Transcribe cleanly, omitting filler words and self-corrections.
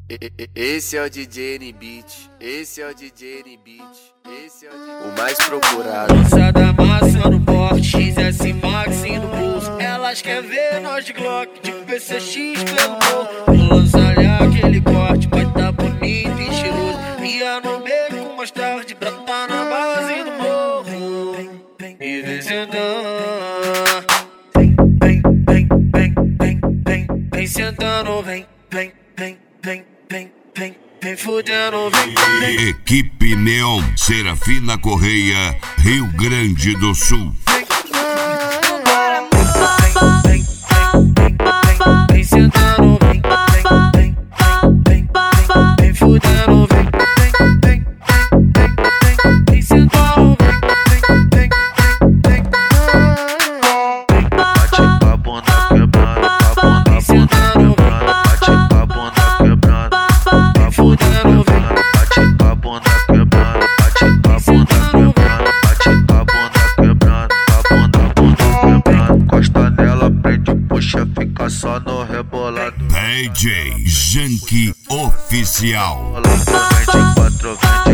Esse é o DJ N-Beat, esse é o DJ N-Beat, esse é o mais procurado. Lançada massa no porte, XS Max no bolso. Elas querem ver nós de Glock, de PCX pelo morro. Vou lançar-lhe aquele corte, vai tá bonito e cheiroso. Ia no beco com mais tarde, brotar na base do morro. E vem sentando, vem sentando, vem fudendo, vem. Equipe Neon, Serafina Correia, Rio Grande do Sul. Vem sentando, vem fudendo, vem sentando, Bate pra bunda quebrando, vem sentando, bate pra bunda quebrando, vem fudendo, bate pra bunda quebrando, bate pra bunda quebrando, bate pra bunda quebrando, pra bunda quebrando. Costa nela, prende, puxa, fica só no rebolado. DJ Janky Oficial. Rolando 24, 20.